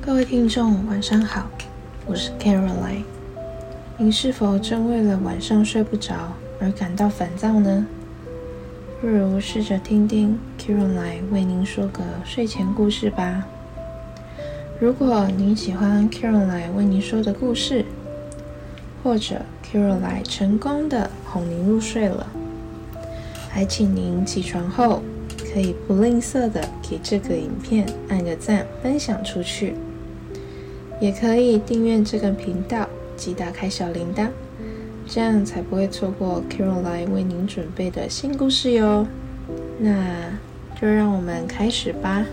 各位听众，晚上好，我是 Caroline。您是否正为了晚上睡不着而感到烦躁呢？不如试着听听 Caroline 为您说个睡前故事吧。如果您喜欢 Caroline 为您说的故事，或者 Caroline 成功的哄您入睡了，还请您起床后可以不吝啬的给这个影片按个赞，分享出去。也可以订阅这个频道及打开小铃铛，这样才不会错过 Caroline 为您准备的新故事哟。那就让我们开始吧。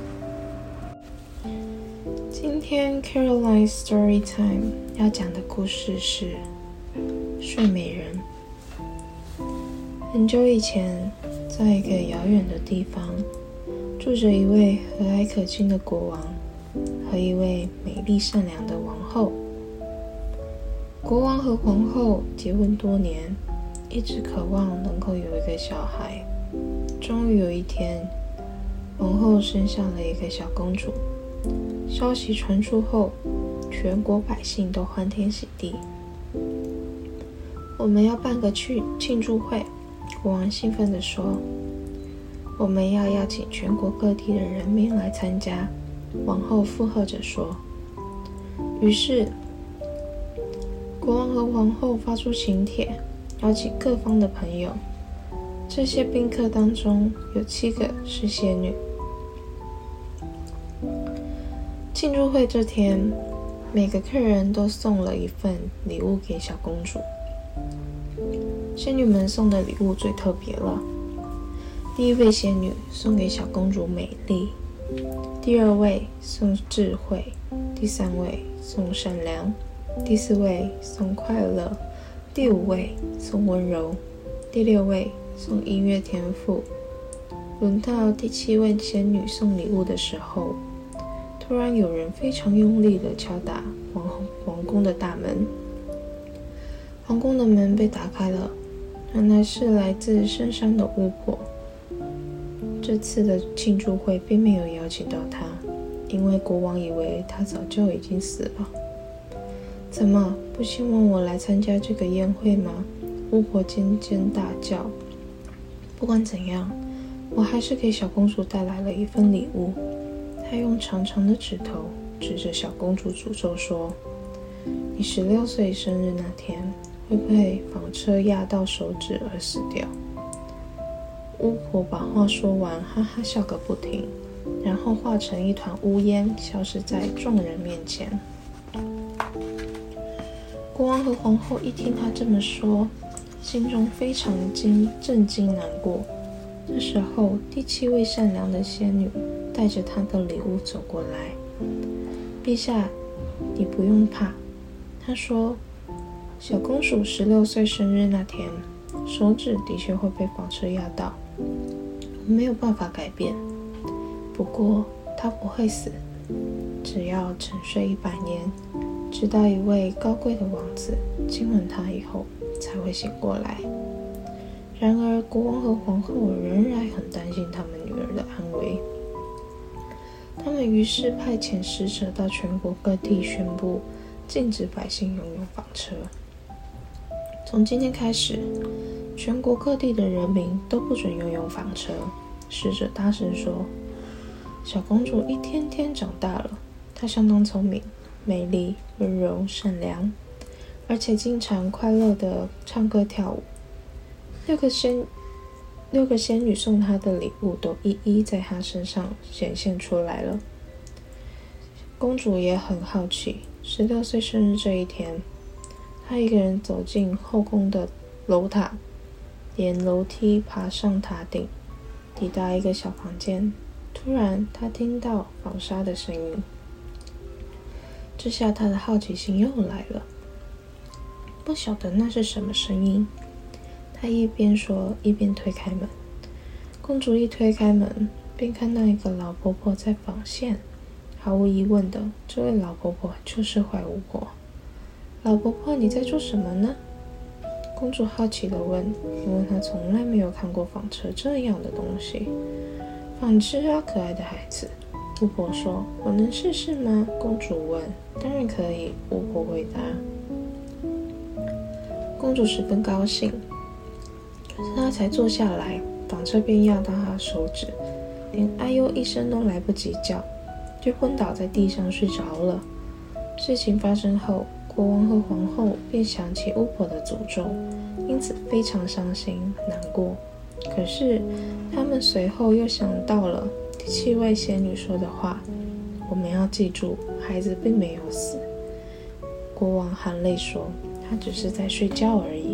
今天 Caroline Story Time 要讲的故事是睡美人。很久以前，在一个遥远的地方，住着一位和蔼可亲的国王和一位美丽善良的王后。国王和皇后结婚多年，一直渴望能够有一个小孩。终于有一天，皇后生下了一个小公主。消息传出后，全国百姓都欢天喜地。我们要办个庆祝会，国王兴奋地说。我们要邀请全国各地的人民来参加，王后附和着说。于是国王和皇后发出请帖，邀请各方的朋友。这些宾客当中有7个是仙女。庆祝会这天，每个客人都送了一份礼物给小公主。仙女们送的礼物最特别了。第一位仙女送给小公主美丽，第二位送智慧，第三位送善良，第4位送快乐，第5位送温柔，第6位送音乐天赋。轮到第7位仙女送礼物的时候，突然有人非常用力地敲打皇宫的大门。皇宫的门被打开了，原来是来自深山的巫婆。这次的庆祝会并没有邀请到她，因为国王以为她早就已经死了。怎么不希望我来参加这个宴会吗？巫婆尖尖大叫。不管怎样，我还是给小公主带来了一份礼物。她用长长的指头指着小公主诅咒说，你16岁生日那天会被纺车压到手指而死掉。巫婆把话说完，哈哈笑个不停，然后化成一团乌烟，消失在众人面前。国王和皇后一听她这么说，心中非常震惊难过。这时候，第7位善良的仙女带着她的礼物走过来。陛下，你不用怕。她说，小公主16岁生日那天，手指的确会被纺车压到，我没有办法改变。不过她不会死，只要沉睡100年，直到一位高贵的王子亲吻她以后，才会醒过来。然而国王和皇后仍然很担心他们女儿的安危。他们于是派遣使者到全国各地宣布，禁止百姓拥有纺车。从今天开始，全国各地的人民都不准拥有纺车。使者大声说，小公主一天天长大了，她相当聪明、美丽、温柔、善良，而且经常快乐地唱歌跳舞。6个仙女送她的礼物都一一在她身上显现出来了。公主也很好奇，16岁生日这一天，她一个人走进后宫的楼塔，沿楼梯爬上塔顶，抵达一个小房间。突然她听到纺纱的声音，这下她的好奇心又来了，不晓得那是什么声音。她一边说一边推开门。公主一推开门，便看到一个老婆婆在纺线。毫无疑问的，这位老婆婆就是坏巫婆。老婆婆，你在做什么呢？公主好奇地问，因为她从来没有看过纺车这样的东西。纺织啊，可爱的孩子， 巫婆说：“我能试试吗？”公主问。“当然可以。”巫婆回答。公主十分高兴，可是她才坐下来，绑这边压到她的手指，连哎呦一声都来不及叫，就昏倒在地上睡着了。事情发生后，国王和皇后便想起巫婆的诅咒，因此非常伤心难过。可是他们随后又想到了第7位仙女说的话：“我们要记住，孩子并没有死。”国王含泪说：“他只是在睡觉而已。”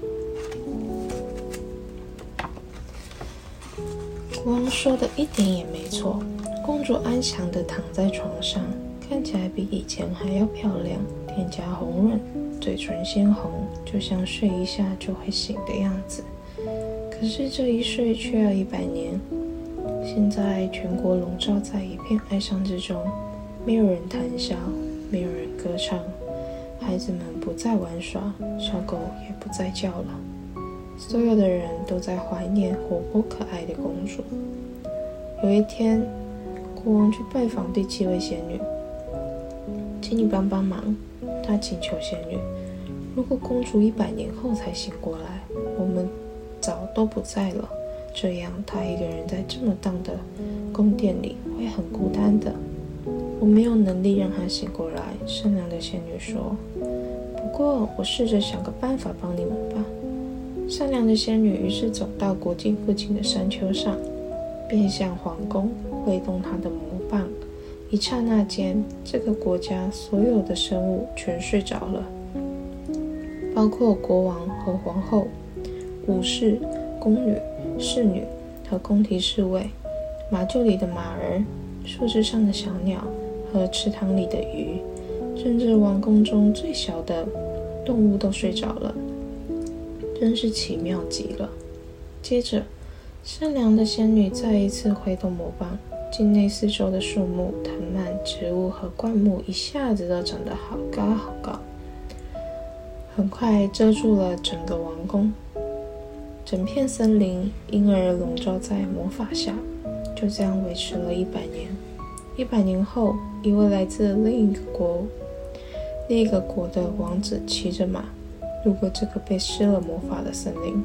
国王说的一点也没错。公主安详地躺在床上，看起来比以前还要漂亮，脸颊红润，嘴唇鲜红，就像睡一下就会醒的样子。可是这一睡却要100年。现在全国笼罩在一片哀伤之中，没有人谈笑，没有人歌唱，孩子们不再玩耍，小狗也不再叫了。所有的人都在怀念活泼可爱的公主。有一天，国王去拜访第7位仙女：“请你帮帮忙。”他请求仙女：“如果公主100年后才醒过来，我们早都不在了，这样她一个人在这么大的宫殿里会很孤单的。”“我没有能力让她醒过来。”善良的仙女说。“不过我试着想个办法帮你们吧。”善良的仙女于是走到国境附近的山丘上，便向皇宫挥动她的魔棒。一刹那间，这个国家所有的生物全睡着了，包括国王和皇后、武士、宫女、侍女和宫廷侍卫，马厩里的马儿，树枝上的小鸟和池塘里的鱼，甚至王宫中最小的动物都睡着了，真是奇妙极了。接着，善良的仙女再一次挥动魔棒，境内四周的树木、藤蔓、植物和灌木一下子都长得好高好高，很快遮住了整个王宫。整片森林因而笼罩在魔法下，就这样维持了100年。100年后，一位来自另一个国的王子骑着马路过这个被施了魔法的森林。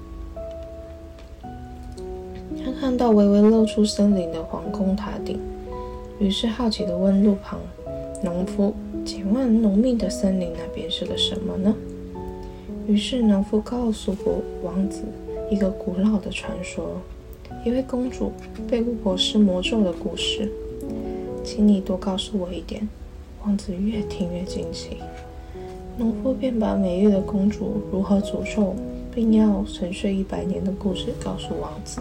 他看到微微露出森林的皇宫塔顶，于是好奇地问路旁农夫：“请问浓密的森林那边是个什么呢？”于是农夫告诉王子一个古老的传说，一位公主被巫婆施魔咒的故事。“请你多告诉我一点。”王子越听越惊奇。农夫便把美丽的公主如何诅咒，并要沉睡100年的故事告诉王子。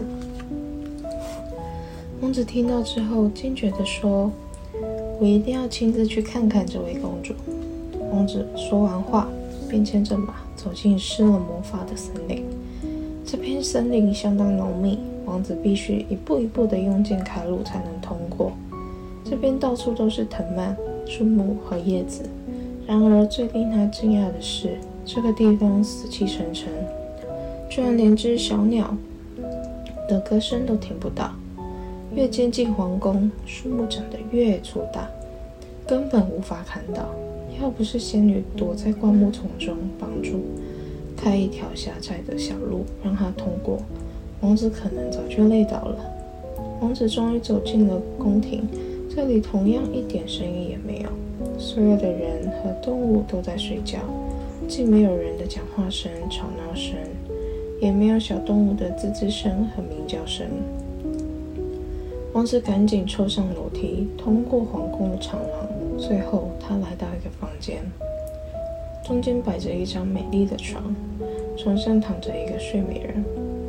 王子听到之后坚决地说：“我一定要亲自去看看这位公主。”王子说完话，便牵着马走进施了魔法的森林。这片森林相当浓密，王子必须一步一步地用剑开路才能通过。这边到处都是藤蔓、树木和叶子。然而最令他惊讶的是，这个地方死气沉沉，居然连只小鸟的歌声都听不到。越接近皇宫，树木长得越粗大，根本无法看到。要不是仙女躲在灌木丛中帮助开一条狭窄的小路让他通过，王子可能早就累倒了。王子终于走进了宫廷，这里同样一点声音也没有，所有的人和动物都在睡觉，既没有人的讲话声、吵闹声，也没有小动物的吱吱声和鸣叫声。王子赶紧凑上楼梯，通过皇宫的长廊，最后他来到一个房间，中间摆着一张美丽的床，床上躺着一个睡美人。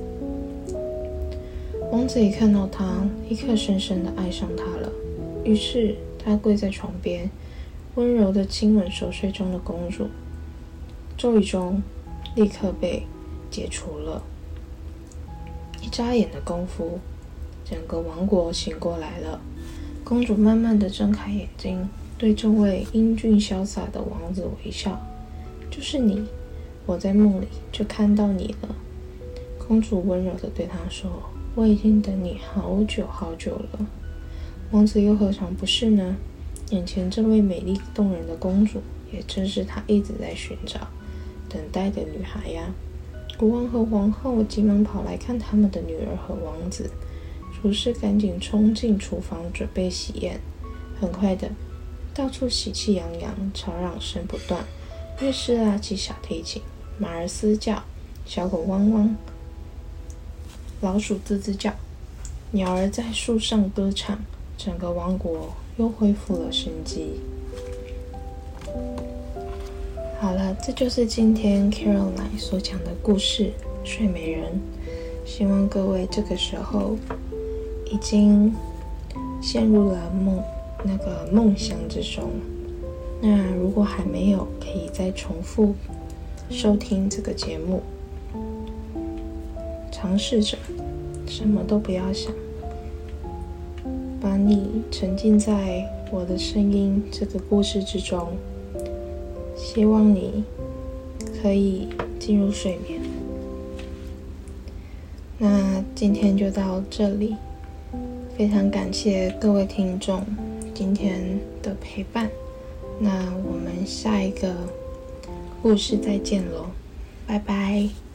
王子一看到她，立刻深深地爱上她了。于是他跪在床边，温柔地亲吻熟睡中的公主。咒语中立刻被解除了。一眨眼的功夫，整个王国醒过来了。公主慢慢地睁开眼睛，对这位英俊潇洒的王子微笑。“就是你，我在梦里就看到你了。”公主温柔地对他说：“我已经等你好久好久了。” 王子又何尝不是呢？眼前这位美丽动人的公主，也正是他一直在寻找、等待的女孩呀。国王和皇后急忙跑来看他们的女儿和王子，厨师赶紧冲进厨房准备喜宴。很快的，到处喜气洋洋，吵嚷声不断。乐师拉起小提琴，马儿嘶叫，小狗汪汪，老鼠吱吱叫，鸟儿在树上歌唱，整个王国又恢复了生机。好了，这就是今天 Caroline 所讲的故事《睡美人》。希望各位这个时候已经陷入了梦乡之中。那如果还没有，可以再重复收听这个节目，尝试着什么都不要想，把你沉浸在我的声音这个故事之中，希望你可以进入睡眠。那今天就到这里，非常感谢各位听众今天的陪伴。那我们下一个故事再见咯，拜拜。